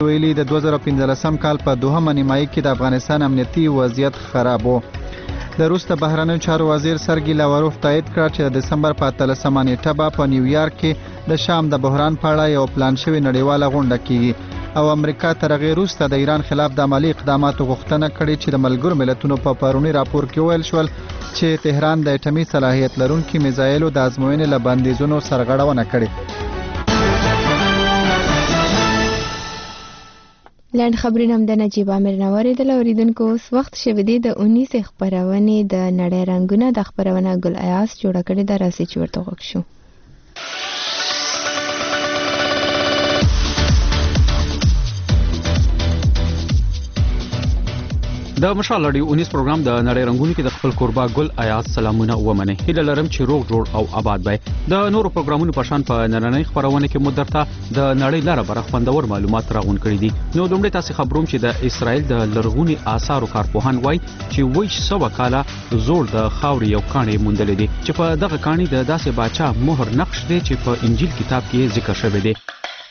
ویلي د 2015 کال په دوهمه نیمایي کې د افغانستان امنیتي وضعیت خراب و. د روس د بهرنیو چارو وزیر سرګي لاوروف تایید کړ چې د دسمبر په 13 نیټه به په نیویارک کې د شام د بحران په اړه یو پلان شوی نړیواله غونډه کیږي او امریکا تر هغې وروسته د ایران خلاف د عملي اقداماتو غوښتنه کړې چې د ملګرو ملتونو په پرونی راپور کې ویل شول چې تهران د اټومي صلاحیت لرونکي میزایلو د ازموینې له بندیزونو سرغړونه کړې. لاند خبرونه هم د نجیب عامر نه واردل. اوریدونکو اوس وخت شوی دی د 19 خبرونه د نړۍ رنگونه د خبرونه ګل ایاس جوړ کړي د راسي چې ورته غوښ شو. د مشال رادیو 19 پروګرام د نړۍ رنگونو کې د خپل قربا ګل آیات سلامونه ومنه. هیله لرم چې روغ جوړ او آباد وي. د نورو پروګرامونو په شان په نننۍ خبرونه کې مو درته د نړۍ لاره بر خوندور معلومات راغون کړي دي. نو دومره تاسو خبروم چې د اسرائیل د لرغونی آثارو کارپوهان وایي چې وایي 100 کاله زوړ د خاوري یو کاڼي موندل دي چې په دغه کاڼي د داسې باچا مهر نقش دی چې په انجیل کتاب کې ذکر شوی دی.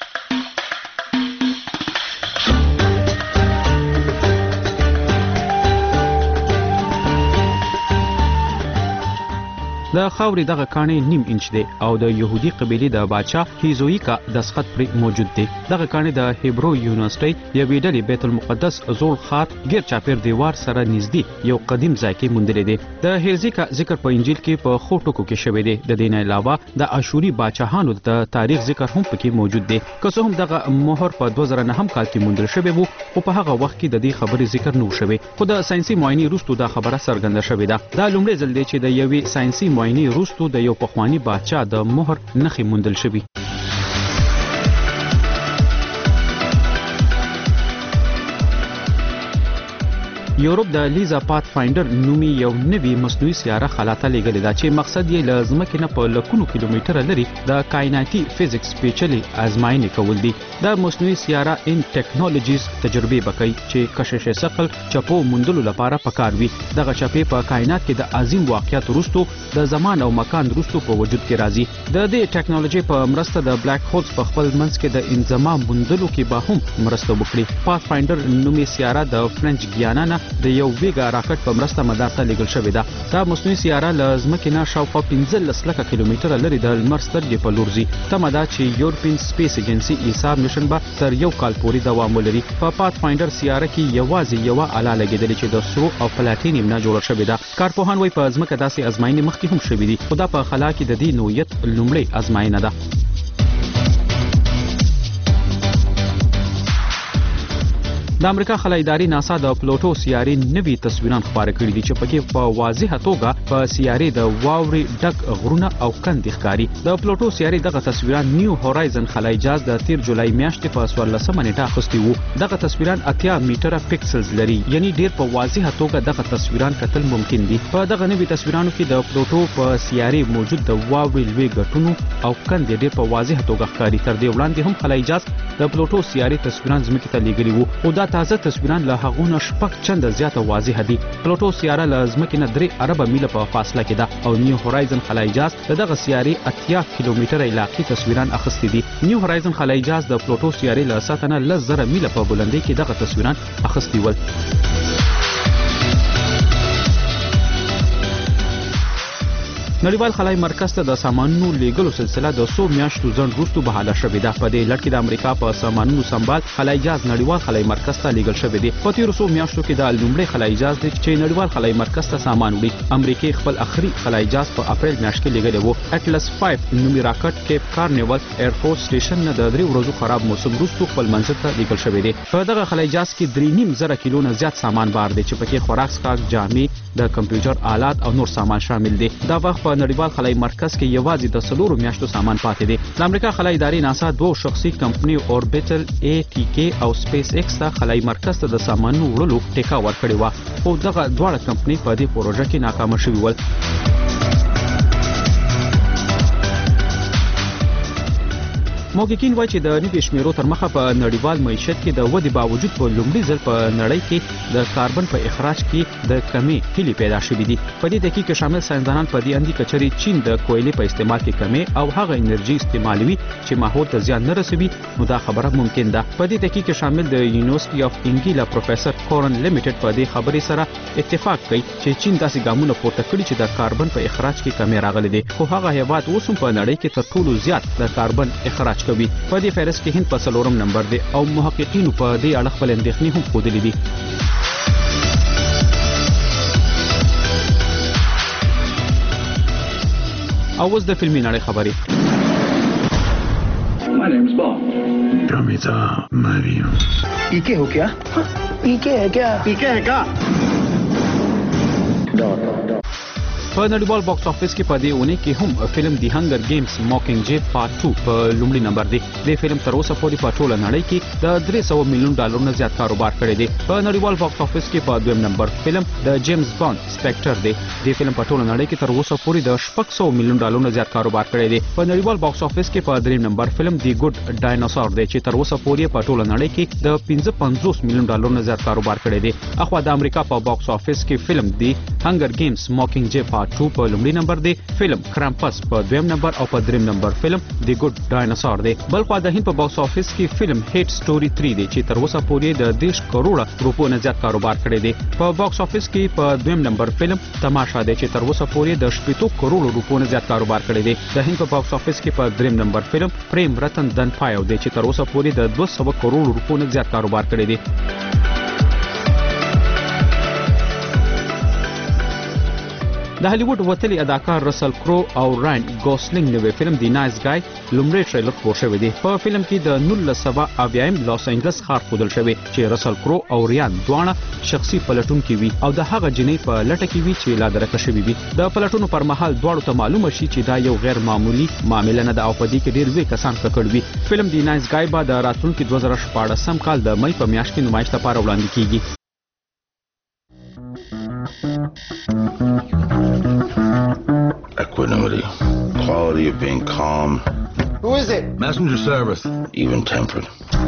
د خاوري دغه کاڼي نیم انچ دی او د يهودي قبيله د باچا هیزویکا دسخط پر موجود دی. دغه کاڼي د هیبرو یونیورسيټي یوې ډلې بیت المقدس زوړ خار غیر چاپیر دیوار سره نږدې یو قدیم ځای کې موندل دي. د هیزویکا ذکر په انجیل کې په خوټو کې شوی دی. د دې نه علاوه د اشوري باچاهانو د تاریخ ذکر هم پکې موجود دی. که څه هم دغه مهر په 2009 کال کې موندل شوی وو خو په هغه وخت کې د دې خبرې ذکر نه شوی. خو د ساينسي معاینې وروسته دا خبره څرګنده شوې ده. دا لومړی ځل دی چې د یوې ساينسي معاینې وروسته د یو پخوانی باچا د مهر نښې موندل شوی. یورپ د لیزا پات فایندر نومي یو نوی مصنوعي سیاره خلا ته لېږلې ده چې مقصد یې له ځمکې نه په لکونو کیلومتره لري د کائناتي فزیکس پیچلې ازمایښتونه کول دي. د مصنوعي سیاره ان ټیکنالوژیز تجربې وکړي چې کشش ثقل چپو موندلو لپاره پکار وي. دغه چپې په کائنات کې د عظیم واقعیت وروسته د زمان او مکان وروسته په وجود کې راځي. د دې ټیکنالوژي په مرسته د بلیک هولز په خپل منځ کې د انضمام موندلو کې به هم مرسته وکړي. پات فایندر نومي سیاره د فرنچ ګیانا نه د یو ویګا راکټ په مرسته مدار ته لېږل شوې ده. دا مصنوعي سیاره له ځمکې نه شاوخوا 15 لکه کیلومتره لرې د لمر سترګې په لور ځي. تمه ده چې یورپین سپیس ایجنسي ایسا میشن به تر یو کال پورې دوام ولري. په پات فایندر سیاره کې یوازې یوه اله لګېدلې چې د سرو او پلاټینیم نه جوړه شوې ده. کارپوهان وايي په ځمکه داسې ازمایښتونه مخکې هم شوې دي خو دا په خلا کې د دې نوعیت لومړی ازمایښتنه ده. د امریکا خلای ادارې ناسا د پلوټو سیارې نوي تصویران خپاره کړي دي چې پکې په واضحه توګه په سیارې د واوري ډک غرونه او کندې ښکاري. د پلوټو سیارې دغه تصویران نیو هورایزن خلای جهاز د 13 جولای میاشتې په 14 نیټه اخیستي وو. دغه تصویران 80 میټره پکسلز لري یعنی ډیر په واضحه توګه دغه تصویران کتل ممکن دي. په دغه نوي تصویرانو کې د پلوټو په سیارې موجود د واوري لوی غټونو او کندې ډیر په واضحه توګه ښکاري. تر دې وړاندې هم خلای جهاز د پلوټو سیارې تصویران ځمکې ته لېږلي وو او دا تازه تصویران له هغونه شپږ چنده زیاته واضح دي. پلوټو سیاره له ځمکې نه 3 اربه میله په فاصله کې ده او نیو هورایزن خلای جهاز دغه سیارې 80 کیلومتره علاقې تصویران اخیستي دي. نیو هورایزن خلای جهاز د پلوټو سیارې له سطح نه 10,000 میله په بلندۍ کې دغه تصویران اخیستي ول. نړیوال خلای مرکز ته د سامانونو لیږلو سلسله د 100 میاشتو ځنډ وروسته بحاله شوې ده. په دې لړ کې د امریکا په سامانونو سنبال خلای جهاز نړیوال خلای مرکز ته لیږل شوی دی. په تیرو 100 میاشتو کې د لومړي خلای جهاز دی چې نړیوال خلای مرکز ته سامان وړي. امریکا خپل اخري خلای جهاز په اپریل میاشت کې لیږلی وو. اټلس 5 نومي راکټ کیپ کارنیول ایر فورس سټیشن نه د 3 ورځو خراب موسم وروسته خپل منزل ته لیږل شوی دی. په دغه خلای جهاز کې 3.5 کیلو نه زیات سامان بار دی چې پکې خوراک سکاک جامې د کمپیوټر آلات او نور سامان شامل دي. دا وخت په نړیوال خلای مرکز کې یوازې د 4 میاشتو سامان پاتې دي. د امریکا خلای ادارې ناسا 2 شخصي کمپنی اوربیټل ATK او سپیس ایکس ته خلای مرکز ته د سامانونو وړلو ټیکا ورکړې وه خو دغه دواړه کمپنی په دې پروژه کې ناکامه شوي ول. محققین وایي چې د نوي شمیرو تر مخه په نړیوال معیشت کې د ودې باوجود په لومړي ځل په نړۍ کې د کاربن په اخراج کې د کمی هلي پیدا شوې دي. په دې تحقیق کې شامل ساينسدانان په دې اندي کچري چین د کویلې په استعمال کې کمی او هغه انرژي استعمالوي چې ماحول ته زیان نه رسوي، نو دا خبره ممکن ده. په دې تحقیق کې شامل د یونیورسيټي اف انګیلا پروفیسور کورن لیمیټډ په دې خبرې سره اتفاق کوي چې چین داسې ګامونه پورته کړي چې د کاربن په اخراج کې کمی راغلي دي، خو هغه هیواد اوس هم په نړۍ کې تر ټولو زیات د کاربن اخراج کوي. په دې فهرست کې هند په 4م نمبر دی او محققینو په دې اړه خپل اندېښنې هم ښودلې دي. او اوس د فلمي نړۍ خبرې. My name is Bond. Kamita Mario. पीके हो क्या? पीके है क्या? पीके है क्या? په नړیوال باکس افیس کې په دې اونۍ کې هم فلم دی هنګر گیمز ماکینګ جے پارت 2 په لومړي نمبر دی. د فلم تر اوسه پورې په ټوله نړۍ کې د $300 میلیون نه زیات کاروبار کړی دی. په نړیوال باکس افیس کې په دویم نمبر فلم د جیمز بانډ سپیکټر دی. د فلم په ټوله نړۍ کې تر اوسه پورې د $600 میلیون نه زیات کاروبار کړی دی. په نړیوال باکس افیس کې په دریم نمبر فلم دی ګډ ډایناسور دی چې تر اوسه پورې په ټوله نړۍ کې د $55 میلیون نه زیات کاروبار کړی دی. اخوا د امریکا په باکس افیس کې فلم دی هنګر گیمز ماکینګ جے پارت 2 په لومړي نمبر دی، فلم کرامپس په دویم نمبر او په دریم نمبر فلم دی ګډ ډایناسور دی. بل خو د هند په باکس افیس کې فلم هیټ سټوري 3 دی چې تر اوسه پورې د 10 کروڑه روپو نه زیات کاروبار کړی دی. په باکس افیس کې په دویم نمبر فلم تماشا دی چې تر اوسه پورې د 80 کروڑ روپو نه زیات کاروبار کړی دی. د هند په باکس افیس کې په دریم نمبر فلم پریم رتن دن پایو دی چې تر اوسه پورې د 200 کروڑ روپو نه زیات کاروبار کړی دی. د هالیوډ وتلی اداکار رسل کرو او راین ګوسلینګ نوې فلم دی نایس گای لومړی ټریلر خپور شوی دی. په فلم کې د 1970 لاس انجلس ښار ښودل شوی چې رسل کرو او ریان دواړه شخصي پلټونکي وي او د هغه جنۍ په لټه کې وي چې لا درکه شوی وي. د پلټونو پر مهال دواړو ته معلومه شي چې دا یو غیر معمولی معامله نه ده او په دې کې ډیر وی کسان ککړ وي. فلم دی نایس گای به د راتلونکي 2014 کال د مئی په میاشت کې نمایش لپاره وړاندې کیږي. Equanimity. Quality of being calm. Who is it? Messenger service. Even tempered.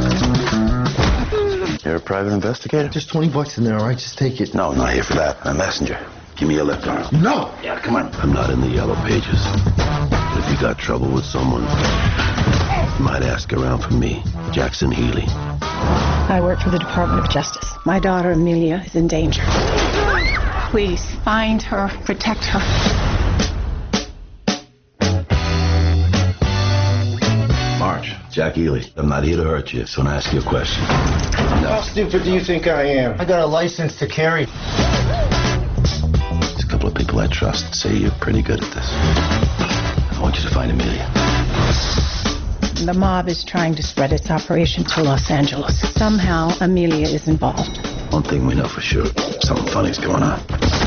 You're a private investigator? There's $20 in there, all right? Just take it. No, not here for that. I'm a messenger. Give me a lift on. No! Yeah, come on. I'm not in the yellow pages. But if you got trouble with someone, you might ask around for me, Jackson Healy. I work for the Department of Justice. My daughter Amelia is in danger. Please find her, protect her. March, Jack Healy. I'm not here to hurt you, so I'm gonna ask you a question. No. How stupid do you think I am? I got a license to carry. There's a couple of people I trust say you're pretty good at this. I want you to find Amelia. The mob is trying to spread its operation to Los Angeles. Somehow Amelia is involved. One thing we know for sure, something funny's going on.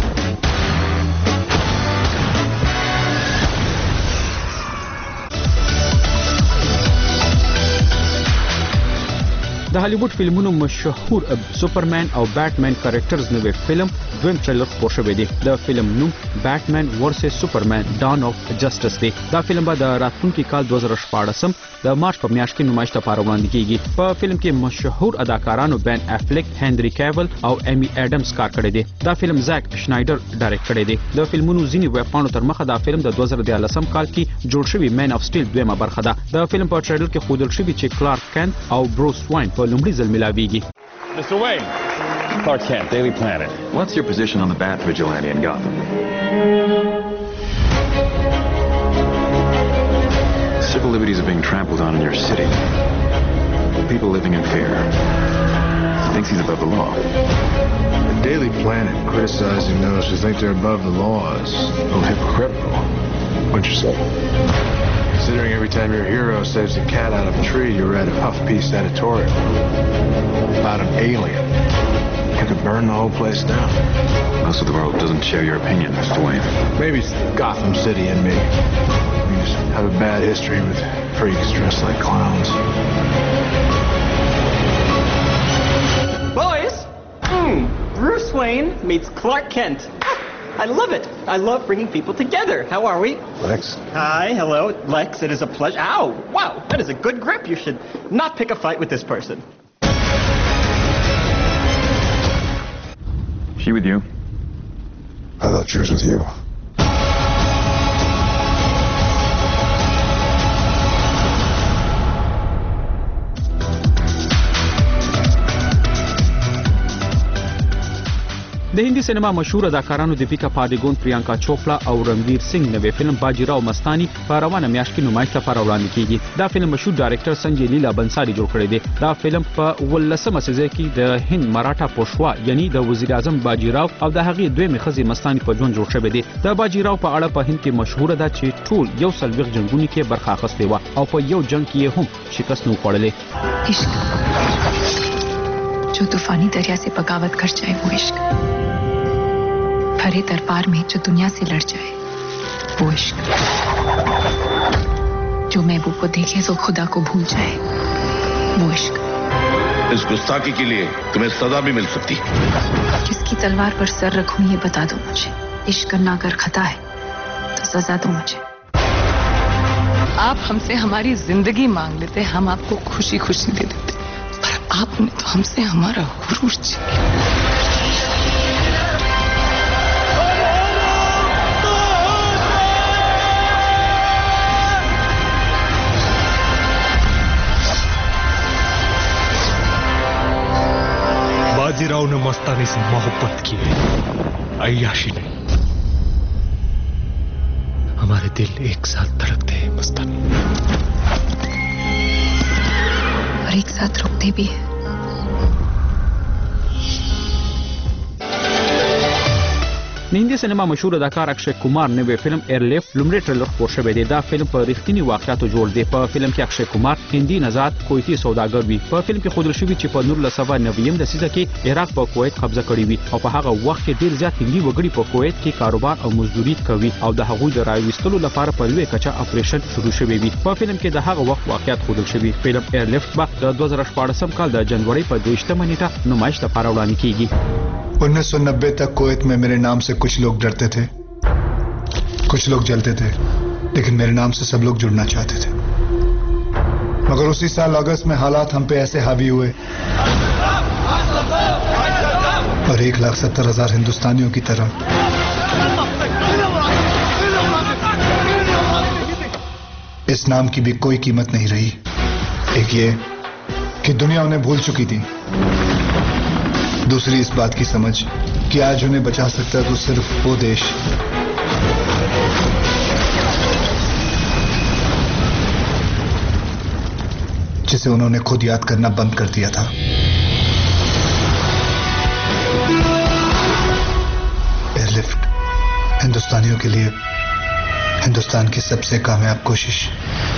د هالیوډ فلمونو مشهور سوپرمن او بیټمن کریکټرز نوې فلم دویم ټریلر خپور شوی دی. د فلم نوم بیټمن ورسس سوپرمن ډان اف جسټس دی. دا فلم به د راتلونکي کال 2014 د مارچ په میاشت کې نمایش لپاره وړاندې کیږي. په فلم کې مشهور اداکارانو بن افلیک، هنري کیول او ایمی اډمز کار کړی دی. دا فلم زاک شنایډر ډایرکټ کړی دی. د فلمونو ځینی ویبپاڼو تر مخه دا فلم د 2013 کال کې جوړ شوی مین اف سټیل دویمه برخه ده. د فلم په ټریلر کې ښودل شوی چې کلارک کینټ او بروس واین په لومړي ځل ملاویږي. Mr. Wayne. Clark Kent, Daily Planet. What's your position on the Bat Vigilante in Gotham? Civil liberties are being trampled on in your city. People living in fear. He thinks he's above the law. The Daily Planet criticizing those who think they're above the law is a little hypocritical. What'd you say? Considering every time your hero saves a cat out of a tree, you read a puff piece editorial about an alien. You could burn the whole place down. Most of the world doesn't share your opinion, Mr. Wayne. Maybe it's Gotham City and me. We just have a bad history with freaks dressed like clowns. Boys, Bruce Wayne meets Clark Kent. I love it. I love bringing people together. How are we? Lex? Hi, hello, Lex. It is a pleasure. Ow! Wow, that is a good grip. You should not pick a fight with this person. She with you? I thought she was with you. د هندي سینما مشهور اداکارانو دیپیکا پادیګون، پریانکا چوپړا او رنویر سنگ نوې فلم باجیراو مستانی په روانه میاشت کې نمایش لپاره وړاندې کیږي. دا فلم مشهور ډایرکټر سنجي لیلا بنساری جوړ کړی دی. دا فلم په 18مه سزه کې د هند مراټا پوشوا یعنی د وزیر اعظم باجیراو او د هغې دویمې ښځې مستانی په ژوند جوړ شوی دی. د باجیراو په اړه په هند کې مشهور ده چې ټول 140 جنگونو کې برخه اخیستې وه او په یو جنگ کې هم شکست نه خوړلې. इश्क जो तूफानी दरिया से बगावत कर जाए वो इश्क, भरे दरबार में जो दुनिया से लड़ जाए वो इश्क, जो महबूब को देखे तो खुदा को भूल जाए वो इश्क. इस गुस्ताखी के लिए तुम्हें सजा भी मिल सकती. किसकी तलवार पर सर रखूं ये बता दो मुझे. इश्क करना अगर खता है तो सजा दो मुझे. आप हमसे हमारी जिंदगी मांग लेते, हम आपको खुशी खुशी दे देते, पर आपने तो हमसे हमारा गुरूर छीन लिया. बाजीराव ने मस्तानी से मोहब्बत की है, अय्याशी नहीं. हमारे दिल एक साथ धड़कते हैं मस्तानी, और एक साथ रुकते भी हैं. د هندي سینما مشهور اداکار اکشय کمار نوې فلم ایرلیفټ لومړی ټریلر خپور شوی دی. دا فلم په رښتینی واقعیتو جوړ دی. په فلم کې اکشय کمار هندي نژاد کویتي سوداګر وي. په فلم کې ښودل شوی چې په 1990 لسیزه کې عراق په کویت قبضه کړی وي او په هغه وخت کې ډیر زیات هندي وګړي په کویت کې کاروبار او مزدوري کوي او د هغوی د راويستلو لپاره په لوی کچه اپریشن شروع شوی وي. په فلم کې د هغه وخت واقعیت ښودل شوی. فلم ایرلیفټ به د 2014 کال د جنوري په 28 نیټه نمایش لپاره وړاندې کیږي. 1990 तक कुवैत में मेरे नाम से कुछ लोग डरते थे, कुछ लोग जलते थे, लेकिन मेरे नाम से सब लोग जुड़ना चाहते थे. मगर उसी साल अगस्त में हालात हम पे ऐसे हावी हुए और 1,70,000 हिंदुस्तानियों की तरह इस नाम की भी कोई कीमत नहीं रही. एक ये कि दुनिया उन्हें भूल चुकी थी, दूसरी इस बात की समझ कि आज उन्हें बचा सकता है तो सिर्फ वो देश जिसे उन्होंने खुद याद करना बंद कर दिया था. एयरलिफ्ट हिंदुस्तानियों के लिए हिंदुस्तान की सबसे कामयाब कोशिश.